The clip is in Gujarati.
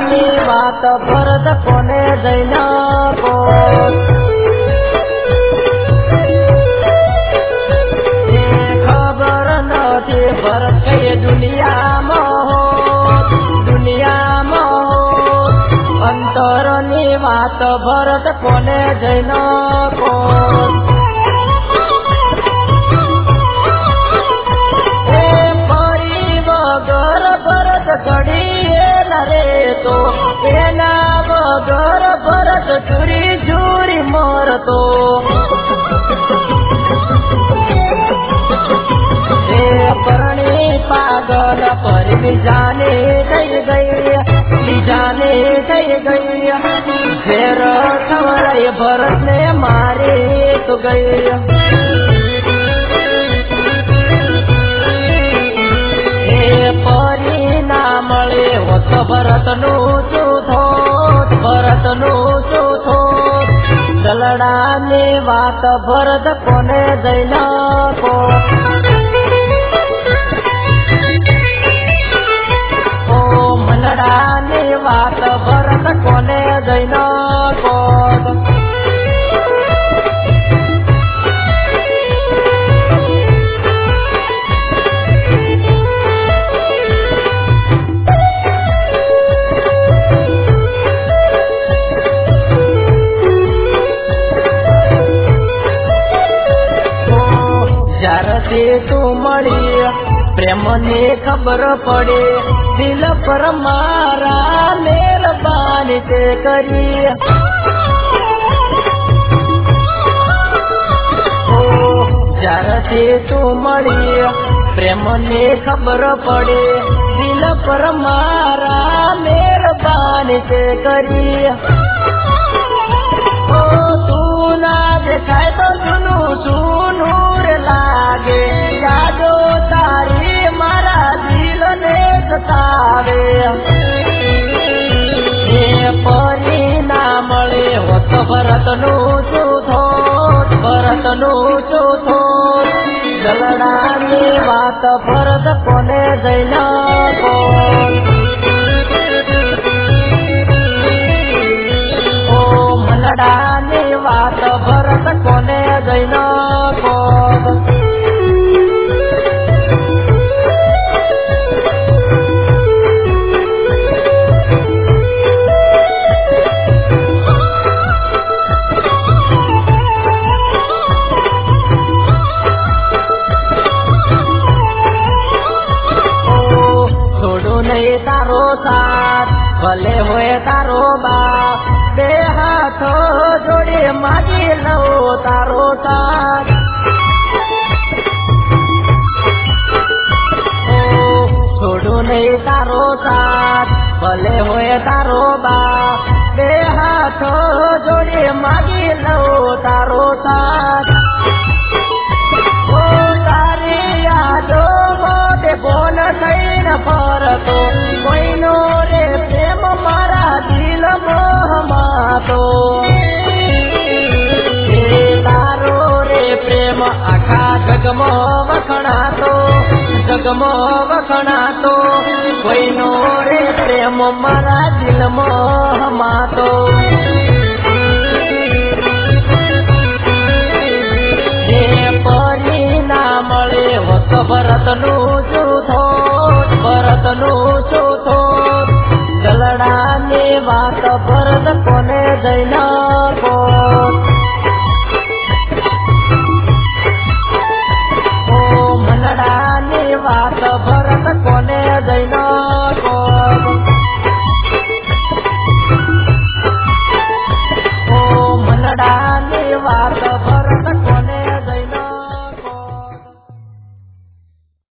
ની વાત ભરત કોને જઈને કોટ ખબર નથી ભરત કઈ દુનિયામાં અંતર ની વાત ભરત કોને જઈને કોટ ઘડીએ નરે તો એના વગર ભરત ચૂરી ચૂરી મરતો એ પરણી પાગલ પર બીજાને થઈ ગઈ ફેર ખવડાય ભરત ને મારે તો ગઈ મળે હોત ભરતનું શું થોત દલડાની વાત ભરત કોને જઈને કોટ ઓ મનડાની વાત ભરત કોને જઈને કોટ તું મળી પ્રેમ ને ખબર પડે દિલ પર મારા મહેરબાની તે કરી જ્યારથી તું મળી પ્રેમ ને ખબર પડે દિલ પર મારા મહેરબાની તે કરી તું ના દેખાય તો જૂનું લાગે યાદો તારી મારા દિલ ને સતાવે એ પરી ના મળે હોત ભરતનું શું થોત દલડાની વાત ભરત કોને જઈને કોટ ઓ મનડાની વાત ભરત કોને જઈને કોટ તારો સાથ ભલે હોય તારો બાપ બે હાથો જોડે માગી લઉં તારો સાથ છોડું નહીં તારો સાથ ભલે હોય તારો બાપ બે હાથો જોડે માગી લઉં તારો સાથ તારી યાદો મોઢે બોલ થઈને ફરતો કોઈનો રે પ્રેમ મારા દિલ મોહમાતો તારો રે પ્રેમ આખા જગમાં વખણાતો કોઈનો રે પ્રેમ મારા દિલ મોહમાતો પરી ના મળે હોત ભરતનું શું થોત દલડાની વાત ભરત કોને જઈને કોટ ઓ મનડાની વાત ભરત કોને જઈને